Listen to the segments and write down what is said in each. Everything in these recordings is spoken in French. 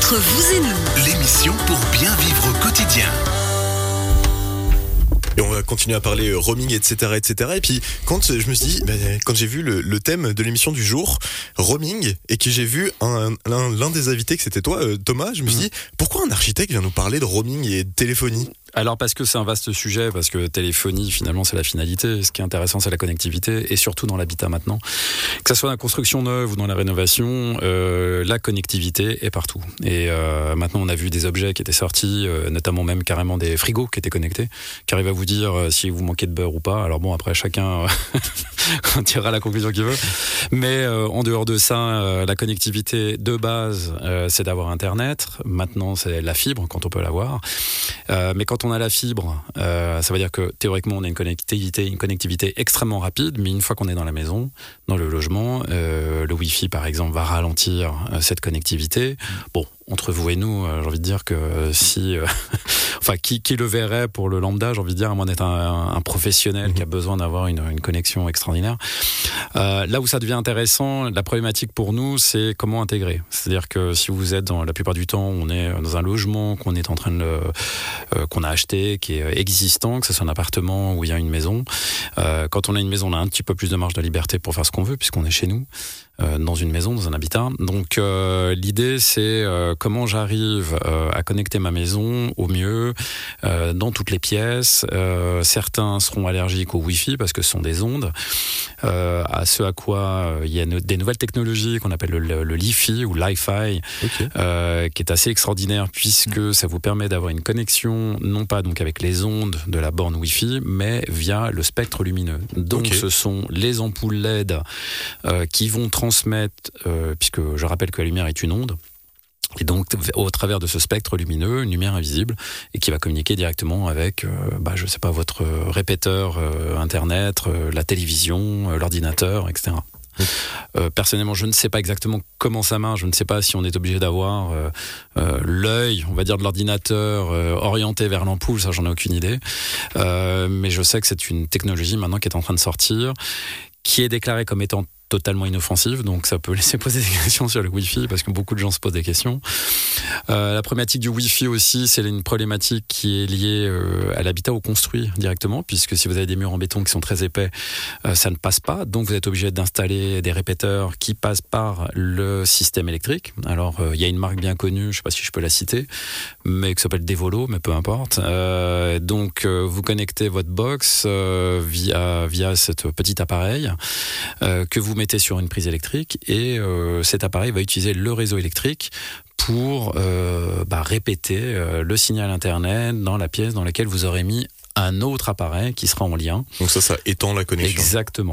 Entre vous et nous, l'émission pour bien vivre au quotidien. Et on va continuer à parler roaming, etc., etc. Et puis, quand je me suis dit, quand j'ai vu le thème de l'émission du jour, roaming, et que j'ai vu l'un des invités, que c'était toi, Thomas, je me suis dit, pourquoi un architecte vient nous parler de roaming et de téléphonie ? Alors parce que c'est un vaste sujet, parce que téléphonie finalement c'est la finalité, ce qui est intéressant c'est la connectivité, et surtout dans l'habitat maintenant, que ce soit dans la construction neuve ou dans la rénovation, la connectivité est partout. Et maintenant on a vu des objets qui étaient sortis, notamment même carrément des frigos qui étaient connectés, qui arrivent à vous dire si vous manquez de beurre ou pas. Alors bon, après chacun tirera la conclusion qu'il veut, mais en dehors de ça, la connectivité de base c'est d'avoir internet. Maintenant c'est la fibre quand on peut l'avoir, mais quand on a la fibre, ça veut dire que théoriquement on a une connectivité extrêmement rapide, mais une fois qu'on est dans la maison, dans le logement, le Wi-Fi par exemple va ralentir cette connectivité. Bon, entre vous et nous, j'ai envie de dire que si... enfin, qui le verrait pour le lambda, j'ai envie de dire, à moins d'être un professionnel qui a besoin d'avoir une connexion extraordinaire. Là où ça devient intéressant, la problématique pour nous, c'est comment intégrer. C'est-à-dire que si vous êtes, la plupart du temps, on est dans un logement qu'on est en train de... qu'on a acheté, qui est existant, que ce soit un appartement ou il y a une maison. Quand on a une maison, on a un petit peu plus de marge de liberté pour faire ce qu'on veut, puisqu'on est chez nous, dans une maison, dans un habitat. Donc l'idée, c'est comment j'arrive à connecter ma maison au mieux, dans toutes les pièces. Certains seront allergiques au Wi-Fi parce que ce sont des ondes. À ce à quoi il y a des nouvelles technologies qu'on appelle le Li-Fi ou Li-Fi, qui est assez extraordinaire puisque ça vous permet d'avoir une connexion non pas donc avec les ondes de la borne Wi-Fi, mais via le spectre lumineux. Donc ce sont les ampoules LED qui vont transmettre, puisque je rappelle que la lumière est une onde, et donc au travers de ce spectre lumineux, une lumière invisible, et qui va communiquer directement avec, je sais pas, votre répéteur internet, la télévision, l'ordinateur, etc. Personnellement, je ne sais pas exactement comment ça marche. Je ne sais pas si on est obligé d'avoir l'œil, on va dire, de l'ordinateur orienté vers l'ampoule. Ça, j'en ai aucune idée. Mais je sais que c'est une technologie maintenant qui est en train de sortir, qui est déclarée comme étant totalement inoffensive, donc ça peut laisser poser des questions sur le Wi-Fi, parce que beaucoup de gens se posent des questions. La problématique du Wi-Fi aussi, c'est une problématique qui est liée à l'habitat ou construit directement, puisque si vous avez des murs en béton qui sont très épais, ça ne passe pas, donc vous êtes obligé d'installer des répéteurs qui passent par le système électrique. Alors, il y a une marque bien connue, je ne sais pas si je peux la citer, mais qui s'appelle Devolo, mais peu importe. Donc, vous connectez votre box via cet petit appareil que vous mettez sur une prise électrique, et cet appareil va utiliser le réseau électrique pour répéter le signal internet dans la pièce dans laquelle vous aurez mis un autre appareil qui sera en lien. Donc ça étend la connexion. Exactement.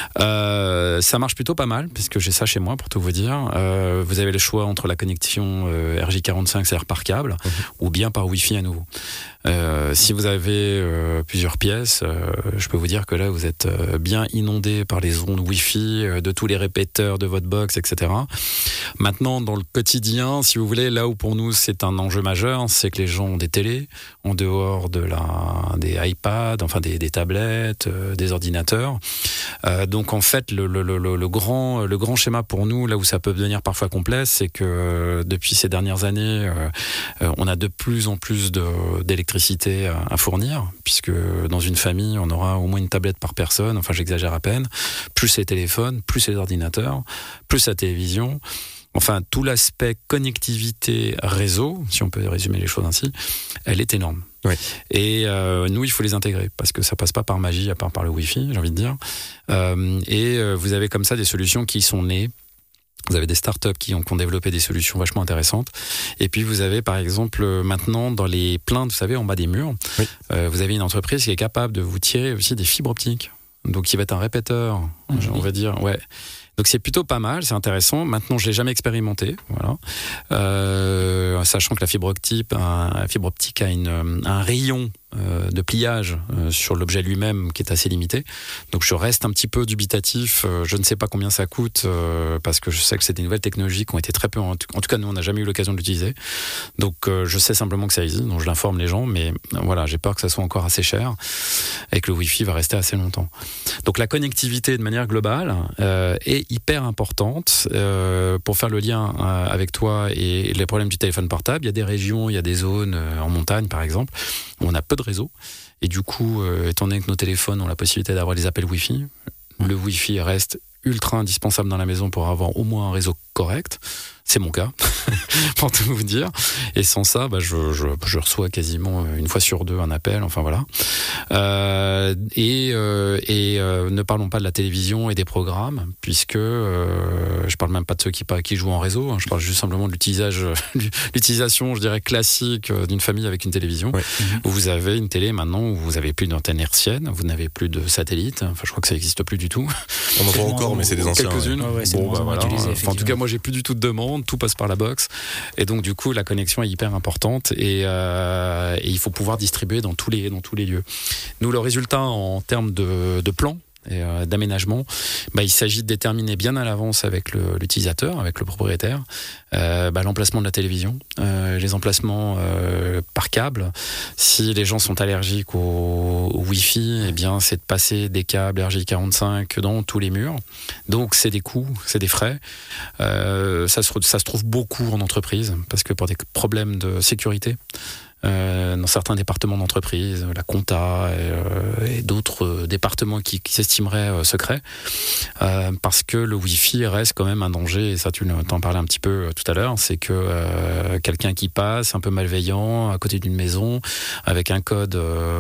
Ça marche plutôt pas mal, puisque j'ai ça chez moi, pour tout vous dire. Vous avez le choix entre la connexion RJ45, c'est-à-dire par câble, ou bien par Wi-Fi à nouveau. Si vous avez plusieurs pièces, je peux vous dire que là, vous êtes bien inondé par les ondes Wi-Fi de tous les répéteurs de votre box, etc. Maintenant, dans le quotidien, si vous voulez, là où pour nous c'est un enjeu majeur, c'est que les gens ont des télés, en dehors de des iPads, enfin des tablettes, des ordinateurs. Donc en fait, le grand schéma pour nous, là où ça peut devenir parfois complexe, c'est que depuis ces dernières années, on a de plus en plus d'électricité à fournir, puisque dans une famille, on aura au moins une tablette par personne, enfin j'exagère à peine, plus les téléphones, plus les ordinateurs, plus la télévision. Enfin, tout l'aspect connectivité réseau, si on peut résumer les choses ainsi, elle est énorme. Oui. Et nous, il faut les intégrer, parce que ça passe pas par magie, à part par le Wi-Fi, j'ai envie de dire. Vous avez comme ça des solutions qui sont nées. Vous avez des startups qui ont développé des solutions vachement intéressantes. Et puis vous avez par exemple maintenant dans les plaintes, vous savez, en bas des murs, vous avez une entreprise qui est capable de vous tirer aussi des fibres optiques. Donc qui va être un répéteur, on va dire, ouais. Donc c'est plutôt pas mal, c'est intéressant. Maintenant, je l'ai jamais expérimenté, voilà. Sachant que la fibre optique a un rayon de pliage sur l'objet lui-même qui est assez limité. Donc je reste un petit peu dubitatif. Je ne sais pas combien ça coûte parce que je sais que c'est des nouvelles technologies qui ont été très peu. En tout cas, nous on n'a jamais eu l'occasion de l'utiliser. Donc je sais simplement que ça existe. Donc je l'informe les gens, mais voilà, j'ai peur que ça soit encore assez cher et que le Wi-Fi va rester assez longtemps. Donc la connectivité de manière globale est hyper importante. Pour faire le lien avec toi et les problèmes du téléphone portable, il y a des régions, il y a des zones en montagne par exemple, où on a peu de réseau. Et du coup, étant donné que nos téléphones ont la possibilité d'avoir des appels Wi-Fi, le Wi-Fi reste ultra indispensable dans la maison pour avoir au moins un réseau correct. C'est mon cas, pour tout vous dire. Et sans ça, je reçois quasiment une fois sur deux un appel. Enfin voilà. Ne parlons pas de la télévision et des programmes, puisque je parle même pas de ceux qui jouent en réseau. Je parle juste simplement de l'utilisation, je dirais classique d'une famille avec une télévision. Ouais. Où vous avez une télé maintenant où vous avez plus d'antenne hertzienne, vous n'avez plus de satellite. Enfin, je crois que ça n'existe plus du tout. On en voit encore, mais c'est des anciens. Quelques-unes. Ouais, c'est Bon, de moins en moins voilà. utilisé, Enfin, en tout cas, moi, j'ai plus du tout de demande. Tout passe par la box. Et donc, du coup, la connexion est hyper importante et il faut pouvoir distribuer dans tous les lieux. Nous, le résultat en termes de plan et d'aménagement, il s'agit de déterminer bien à l'avance avec l'utilisateur, avec le propriétaire, l'emplacement de la télévision, les emplacements par câble. Si les gens sont allergiques au Wi-Fi, eh bien c'est de passer des câbles RJ45 dans tous les murs. Donc c'est des coûts, c'est des frais. Ça se trouve beaucoup en entreprise parce que pour des problèmes de sécurité. Dans certains départements d'entreprise, la compta et d'autres départements qui s'estimeraient secrets, parce que le Wi-Fi reste quand même un danger, et ça tu t'en parlais un petit peu tout à l'heure, c'est que quelqu'un qui passe un peu malveillant à côté d'une maison avec un code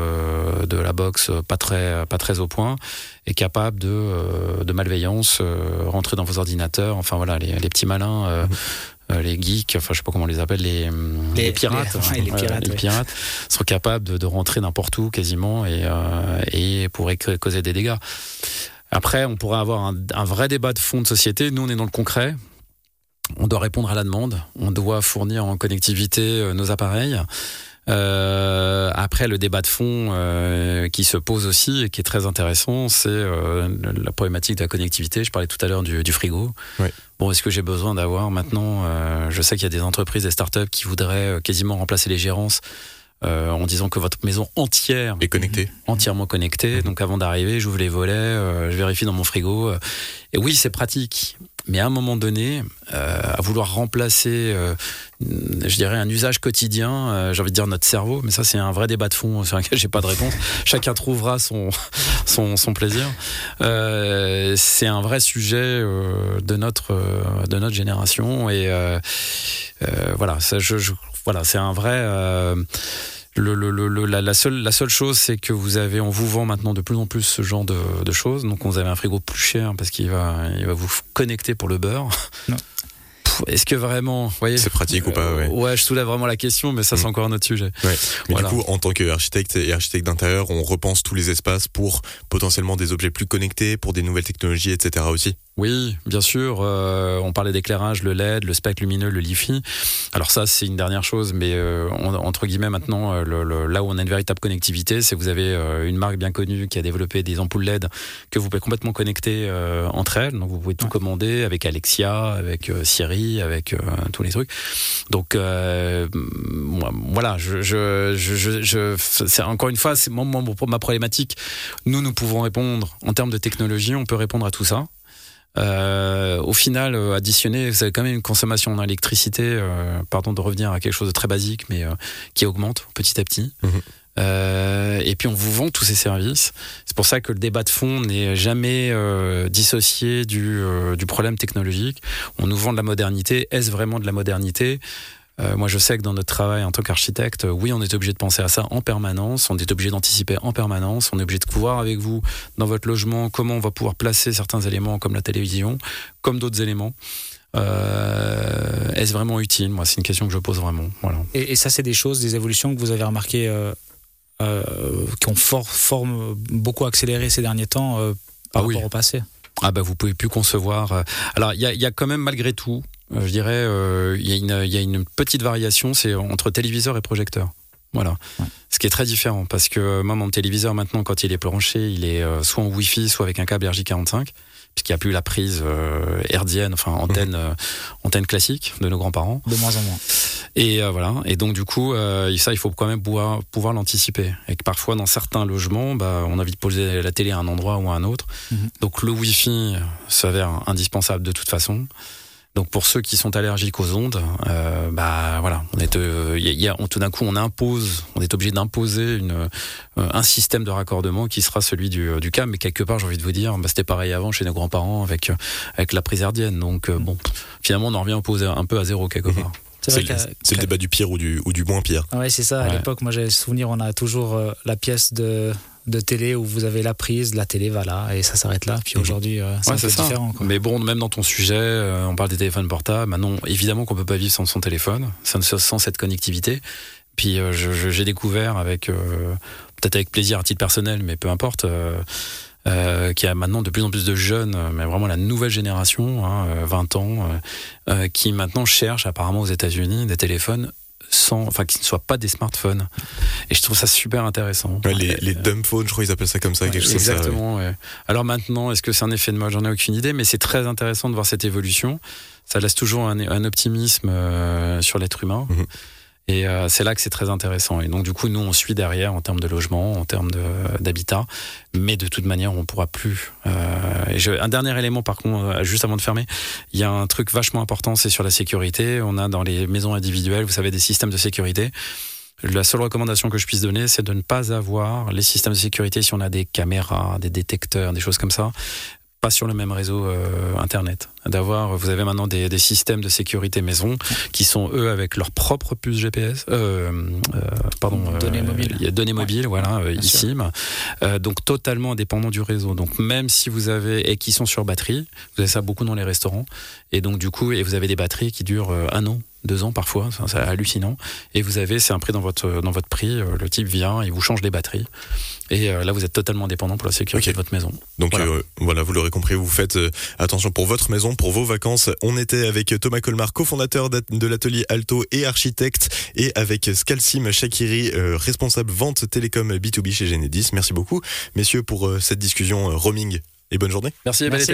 de la box pas très au point est capable de malveillance rentrer dans vos ordinateurs, enfin voilà les petits malins les geeks, enfin je sais pas comment on les appelle, les pirates, les pirates sont capables de rentrer n'importe où quasiment et pourraient causer des dégâts. Après, on pourrait avoir un vrai débat de fond de société. Nous, on est dans le concret. On doit répondre à la demande. On doit fournir en connectivité nos appareils. Après, le débat de fond qui se pose aussi et qui est très intéressant, c'est la problématique de la connectivité. Je parlais tout à l'heure du frigo. Oui. Bon, est-ce que j'ai besoin d'avoir maintenant je sais qu'il y a des entreprises, des startups qui voudraient quasiment remplacer les gérances en disant que votre maison entière est connectée, entièrement connectée. Donc avant d'arriver, j'ouvre les volets, je vérifie dans mon frigo. Et oui, c'est pratique. Mais à un moment donné, à vouloir remplacer, je dirais, un usage quotidien, j'ai envie de dire notre cerveau, mais ça c'est un vrai débat de fond sur lequel j'ai pas de réponse. Chacun trouvera son plaisir. C'est un vrai sujet de notre génération et voilà, voilà, c'est un vrai. La seule chose, c'est que on vous vend maintenant de plus en plus ce genre de choses. Donc, vous avez un frigo plus cher parce qu'il va vous connecter pour le beurre. Non. Est-ce que vraiment, voyez, c'est pratique ou pas? Ouais, je soulève vraiment la question, mais ça c'est encore un autre sujet. Ouais. Mais voilà. Du coup, en tant qu'architecte et architecte d'intérieur, on repense tous les espaces pour potentiellement des objets plus connectés, pour des nouvelles technologies, etc. aussi. Oui, bien sûr. On parlait d'éclairage, le LED, le spectre lumineux, le Li-Fi. Alors ça, c'est une dernière chose, mais entre guillemets maintenant, là où on a une véritable connectivité, c'est que vous avez une marque bien connue qui a développé des ampoules LED que vous pouvez complètement connecter entre elles. Donc vous pouvez tout commander avec Alexia, avec Siri, avec tous les trucs. Donc voilà, c'est encore une fois, c'est ma problématique. Nous pouvons répondre en termes de technologie, on peut répondre à tout ça. Au final, additionné, vous avez quand même une consommation en électricité, pardon de revenir à quelque chose de très basique, mais qui augmente petit à petit. Et puis on vous vend tous ces services. C'est pour ça que le débat de fond n'est jamais dissocié du problème technologique. On nous vend de la modernité. Est-ce vraiment de la modernité ? Moi, je sais que dans notre travail en tant qu'architecte, oui, on est obligé de penser à ça en permanence, on est obligé d'anticiper en permanence, on est obligé de voir avec vous, dans votre logement, comment on va pouvoir placer certains éléments comme la télévision, comme d'autres éléments. Est-ce vraiment utile ? Moi, c'est une question que je pose vraiment. Voilà. Et ça, c'est des choses, des évolutions que vous avez remarquées qui ont beaucoup accéléré ces derniers temps par rapport au passé. Vous pouvez plus concevoir. Alors, il y a quand même malgré tout, je dirais, il y a une petite variation, c'est entre téléviseur et projecteur. Voilà. Ouais. Ce qui est très différent, parce que moi, mon téléviseur, maintenant, quand il est branché, il est soit en Wi-Fi, soit avec un câble RJ45, puisqu'il n'y a plus la prise hertzienne, enfin antenne classique de nos grands-parents. De moins en moins. Et voilà. Et donc du coup, ça, il faut quand même pouvoir l'anticiper. Et que parfois, dans certains logements, on a envie de poser la télé à un endroit ou à un autre. Donc le Wi-Fi s'avère indispensable de toute façon. Donc pour ceux qui sont allergiques aux ondes, voilà, tout d'un coup on est obligé d'imposer un système de raccordement qui sera celui du câble. Mais quelque part, j'ai envie de vous dire, c'était pareil avant chez nos grands-parents avec la prise hertzienne. Donc finalement on en revient un peu à zéro quelque part. C'est le débat du pire ou du moins pire. Ouais, c'est ça. À l'époque, moi j'avais souvenir, on a toujours la pièce de télé où vous avez la prise, la télé va là et ça s'arrête là. Puis aujourd'hui, c'est un peu différent. Quoi. Mais bon, même dans ton sujet, on parle des téléphones portables. Maintenant, évidemment qu'on peut pas vivre sans son téléphone, sans cette connectivité. Puis j'ai découvert peut-être avec plaisir à titre personnel, mais peu importe. Qu'il y a maintenant de plus en plus de jeunes, mais vraiment la nouvelle génération, 20 ans, qui maintenant cherchent apparemment aux États-Unis des téléphones qui ne soient pas des smartphones. Et je trouve ça super intéressant. Ouais, les dumb phones, je crois qu'ils appellent ça comme ça. Quelque chose exactement. Ouais. Alors maintenant, est-ce que c'est un effet de mode ? J'en ai aucune idée, mais c'est très intéressant de voir cette évolution. Ça laisse toujours un optimisme sur l'être humain. Et c'est là que c'est très intéressant. Et donc du coup, nous, on suit derrière en termes de logement, en termes d'habitat. Mais de toute manière, on ne pourra plus. Un dernier élément, par contre, juste avant de fermer, il y a un truc vachement important, c'est sur la sécurité. On a dans les maisons individuelles, vous savez, des systèmes de sécurité. La seule recommandation que je puisse donner, c'est de ne pas avoir les systèmes de sécurité si on a des caméras, des détecteurs, des choses comme ça. Pas sur le même réseau internet. Vous avez maintenant des systèmes de sécurité maison qui sont eux avec leur propre puce GPS, données mobiles, voilà, eSIM, donc totalement indépendant du réseau. Donc même si vous avez et qui sont sur batterie, vous avez ça beaucoup dans les restaurants, et donc du coup vous avez des batteries qui durent 1 an. 2 ans parfois, c'est hallucinant. Et c'est un prix dans votre prix. Le type vient, il vous change les batteries. Et là, vous êtes totalement dépendant pour la sécurité de votre maison. Donc voilà, vous l'aurez compris, vous faites attention pour votre maison, pour vos vacances. On était avec Thomas Colmar, cofondateur de l'atelier Alto et architecte, et avec Skalsim Shakiri, responsable vente télécom B2B chez Genedis. Merci beaucoup, messieurs, pour cette discussion roaming. Et bonne journée. Merci.